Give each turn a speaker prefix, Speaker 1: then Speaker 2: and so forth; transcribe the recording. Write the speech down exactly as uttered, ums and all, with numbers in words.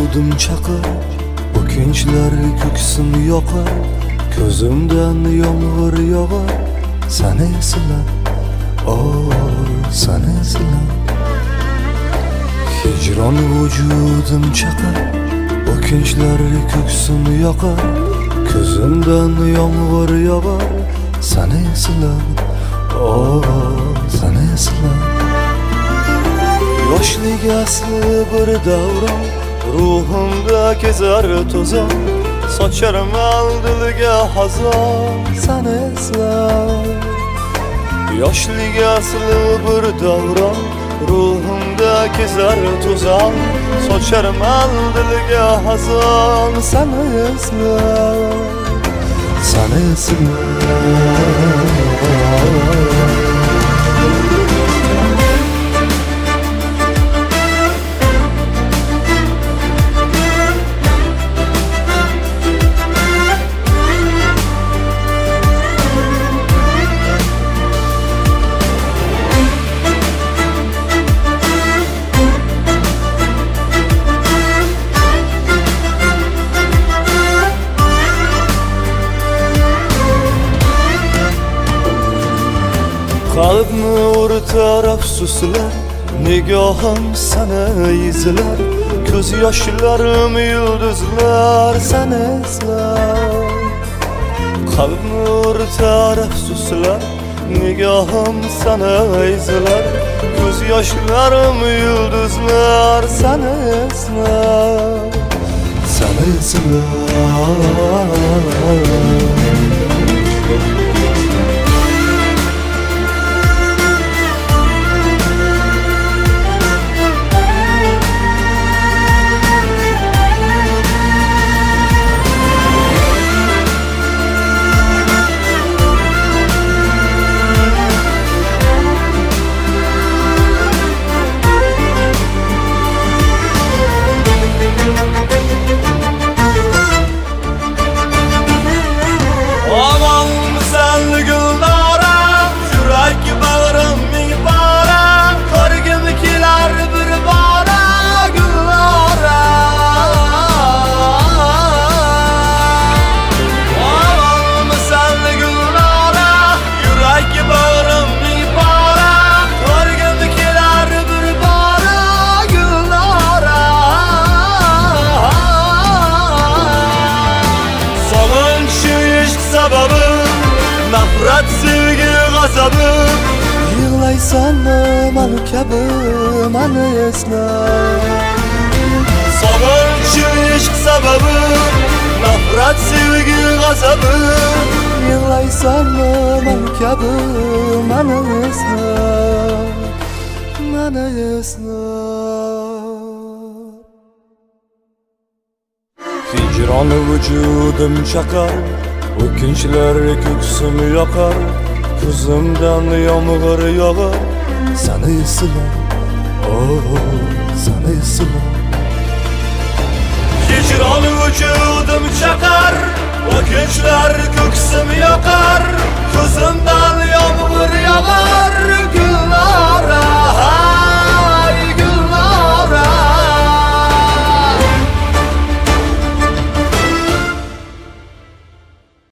Speaker 1: vücudum çakar, o'kinchlar ko'ksim yoqar, ko'zimdan yomg'ir yog'ar, seni eslab, oh seni eslab. Hicron vücudum çakar, o'kinchlar ko'ksim yoqar, ko'zimdan yomg'ir yog'ar, seni eslab, oh seni eslab. Yoshlik asli bir davron, ruhimda kezar to'zon, socharim aldilga hazon, seni eslab. Yoshlik asli bir davron, ruhimda kezar to'zon, socharim aldilga hazon, seni eslab, seni eslab. Qalbni o'rtar afsuslar, nigohim sana izlar, ko'z yoshlarim yulduzlar, seni eslab. Qalbni o'rtar afsuslar, nigohim sana izlar, ko'z yoshlarim yulduzlar, seni eslab, seni eslab. Nafrat sevgi g'azabi, yig'laysanmi mani kabi, mani eslab. Sog'inch ishq sababi, nafrat sevgi g'azabi, yig'laysanmi mani kabi, mani eslab, mani eslab. Hicron vücudum chaqar, o'kinchlar ko'ksim yoqar, ko'zimdan yomg'ir yog'ar, seni eslab, oh seni eslab. Hicron vücudum chaqar, o'kinchlar ko'ksim yoqar, ko'zim